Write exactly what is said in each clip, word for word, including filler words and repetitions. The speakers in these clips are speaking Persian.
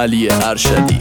علی ارشدی.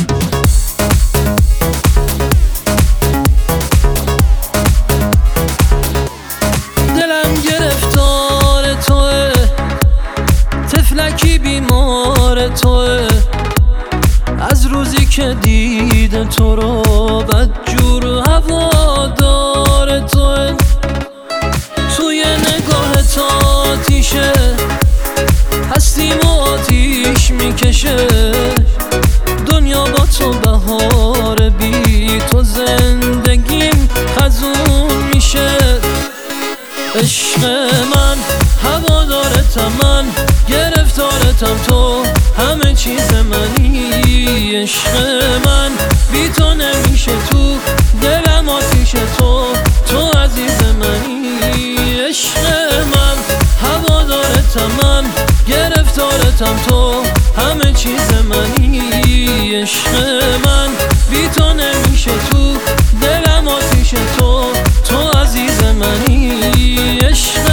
دلم گرفتار توه، طفلکی بیمار توه، از روزی که دید تو رو بدجور هوادار توه. توی نگاه تا آتیشه هستیم و آتیش میکشه، دنیا با تو بهار، بی تو زندگیم خزون میشه. عشق من هوادارتم، من گرفتارتم، تو همه چیز منی. عشق من بی تو نمیشه، تو دلم آتیشه، تو تو عزیز منی. عشق من هوادارتم، من گرفتارتم، تو همه چیز منی. عشق من بی تو نمیشه، تو دلم آتیشه، تو تو عزیز منی. عشق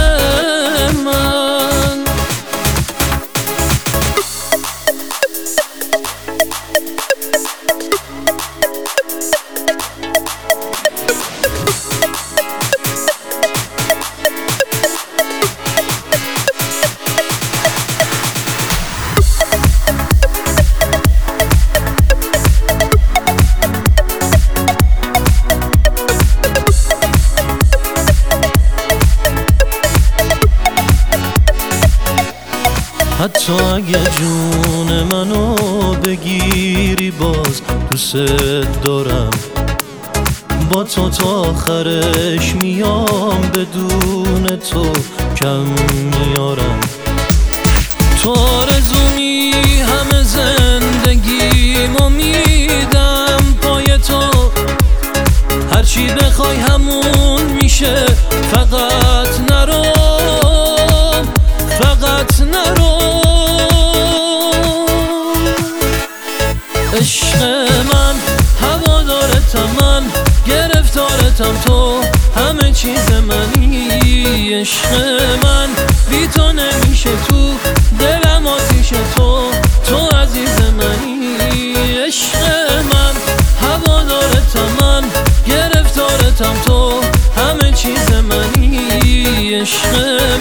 من حتی اگه جون منو بگیری باز دوست دارم، با تو تا آخرش میام، بدون تو کم میارم. تو آرزومی همه زندگیمو میدم پای تو، هرچی بخوای همون میشه، فقط نرو، فقط نرو. عشق من هوادارتم، من گرفتارتم، تو همه چیز منی. عشق من بی تو نمیشه، تو دلم آتیشه، تو تو عزیز منی. عشق من هوادارتم، من گرفتارتم، تو همه چیز منی. عشق